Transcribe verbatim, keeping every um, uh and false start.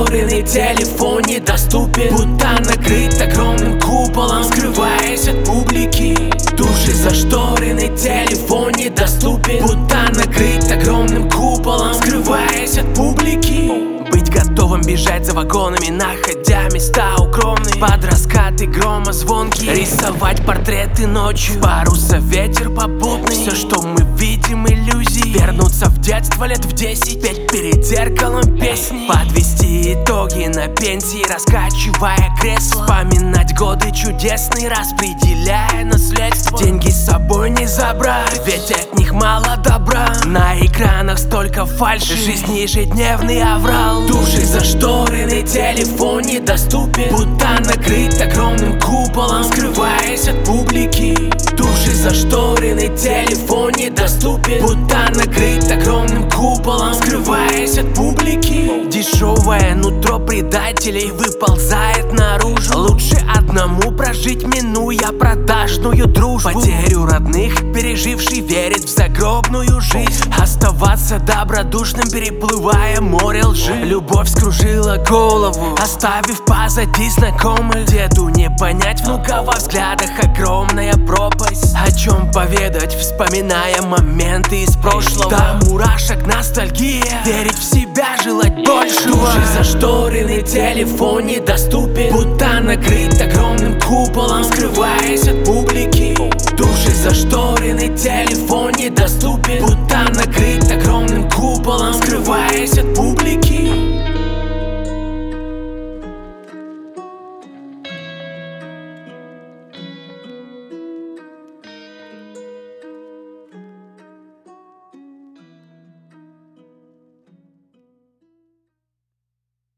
зашторенный телефон недоступен, будто накрыт огромным куполом, скрываясь от публики. Души зашторенный телефон недоступен, будто накрыт огромным куполом, скрываясь от публики. Быть готовым бежать за вагонами, находя места укромные под раскаты грома звонкие, рисовать портреты ночью, паруса ветер попутный. Все, что мы видим, иллюзии. Вернуться в детство лет в десять, петь перед зеркалом песни, подвести итоги на пенсии, раскачивая кресло, вспоминать годы чудесные, распределяя наследство. Деньги с собой не забрать, ведь от них мало добра. На экранах столько фальши, жизнь ежедневный аврал. Души зашторенный телефон недоступен, будто накрыт огромным куполом, скрываясь от публики. Души зашторенный телефон недоступен, будто накрыт огромным куполом, скрываясь от публики. Дешевое нутро предателей выползает наружу. Лучше одному прожить, минуя продажную дружбу. Потерю родных переживший верит в загробную жизнь, оставаться добродушным, переплывая море лжи. Любовь скружила голову, оставив позади знакомых. Деду не понять внука, во взглядах огромная пропасть. О чем поведать, вспоминая моменты из прошлого. Да, мурашек ностальгия, верить в себя, желать большего. Души зашторенный телефон недоступен, будто накрыт огромным куполом, скрываясь от публики. Души зашторенный телефон недоступен, будто